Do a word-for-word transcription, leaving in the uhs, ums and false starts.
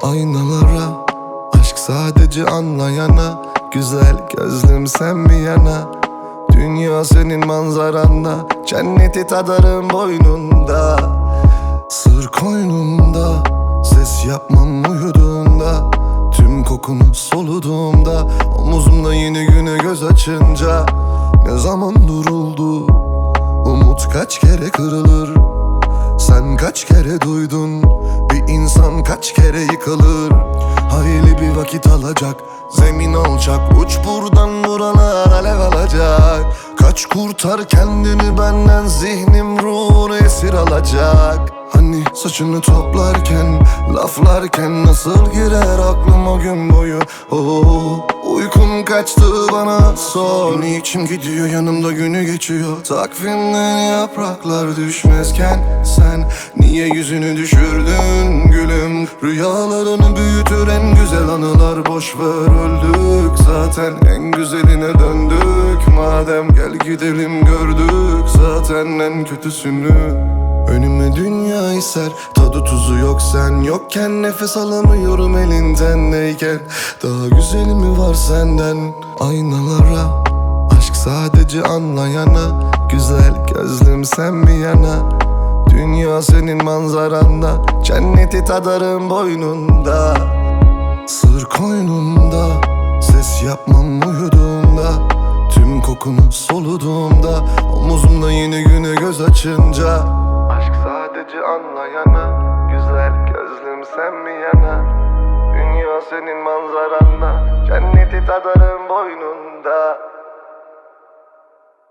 Aynalara, aşk sadece anlayana, güzel gözlüm sen bir yana. Dünya senin manzaranda, cenneti tadarım boynunda. Sır koynumda, ses yapmam uyuduğunda. Tüm kokunu soluduğumda, omuzumda yeni güne göz açınca. Ne zaman duruldu, umut kaç kere kırılır. Sen kaç kere duydun, bir insan kaç kere yıkılır. Hayli bir vakit alacak, zemin alacak, uç buradan buralar alev alacak. Kaç kurtar kendini benden, zihnim ruhunu esir alacak. Hani saçını toplarken, laflarken nasıl girer aklım o gün boyu. Oh, uykum kaçtı bana sor. Niçin gidiyor yanımda günü geçiyor. Takvimden yapraklar düşmezken sen niye yüzünü düşürdün gülüm? Rüyalarını büyütür en güzel anılar, boş ver öldük zaten. En güzeline döndük madem, gel gidelim gördük zaten en kötüsünü. Önüme dünya ser, tadı tuzu yok sen yokken. Nefes alamıyorum elindendeyken. Daha güzeli mi var senden? Aynalara, aşk sadece anlayana, güzel gözlüm sen bir yana. Dünya senin manzaranda, cenneti tadarım boynunda. Sır koynumda, ses yapmam uyuduğumda. Tüm kokunu soluduğumda, omuzumda yeni güne göz açınca. Aşk sadece anlayana, güzel gözlüm sen mi yana. Dünya senin manzaranda, cenneti tadarım boynunda.